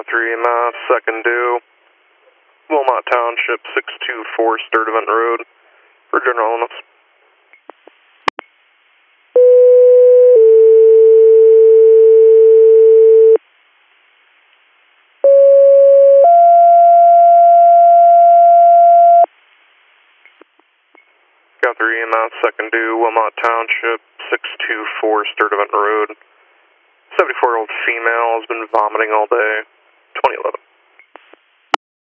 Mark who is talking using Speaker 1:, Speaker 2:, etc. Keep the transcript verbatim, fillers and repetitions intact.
Speaker 1: Got three M F, second due. Wilmot Township, six two four Sturdivant Road, for general illness. Got three M F, second due, Wilmot Township, six two four Sturdivant Road. seventy-four-year-old female has been vomiting all day, twenty eleven.